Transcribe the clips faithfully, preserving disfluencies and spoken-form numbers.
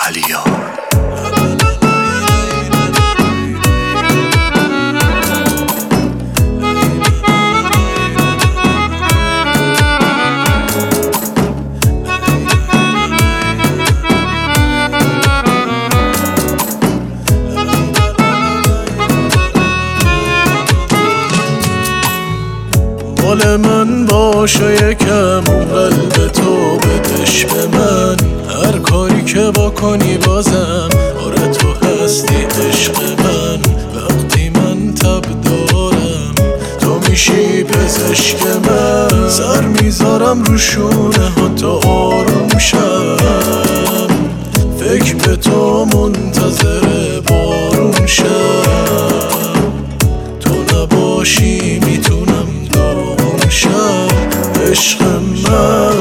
علیان. مال من باشه یکم اون قلب تو بدش به من، هر کاری که بکنی بازم آره تو هستی عشق من. وقتی من تب دارم تو میشی پزشک من، سر میذارم رو شونه ها تا آروم شم، فکر به تو منتظر بارون شم. تو نباشی میتونم عشق من.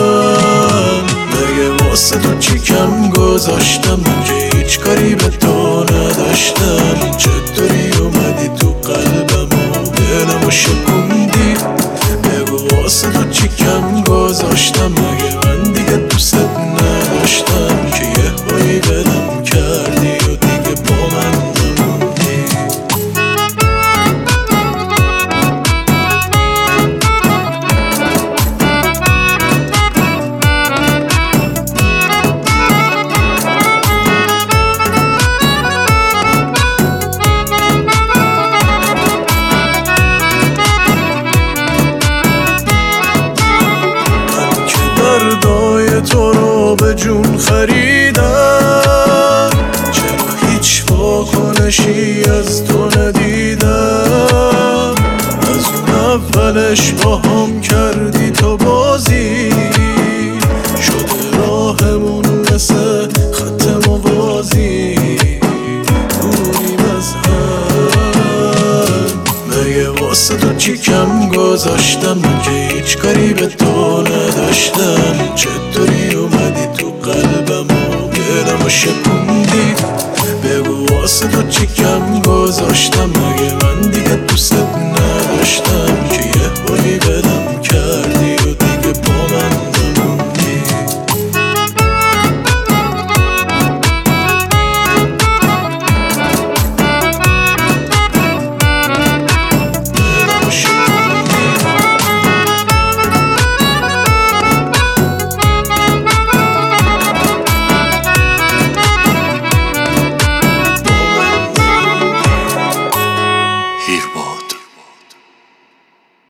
مگه واسه تو چی کم گذاشتم که هیچ کاری به تو نداشتم؟ چطوری اومدی تو قلبم و دلمو شکوندی؟ بگو واسه تو چی کم گذاشتم مگه من دیگه دوست نداشتم که یه هایی بدم کردی و دیگه با من نموندی؟ دردای تو رو به جون خریدم، چرا هیچ واکنشی از تو ندیدم؟ از اون اولش با هم کردی تو بازی، شده راهمون مثل خط موازی، دوریم از هم. مگه واسه تو چی کم گذاشتم که هیچ کاری به تو نداشتم؟ چطوری اومدی تو قلبم و دلمو شکوندی؟ بگو واسه تو چی کم گذاشتم مگه من دیگه دوست نداشتم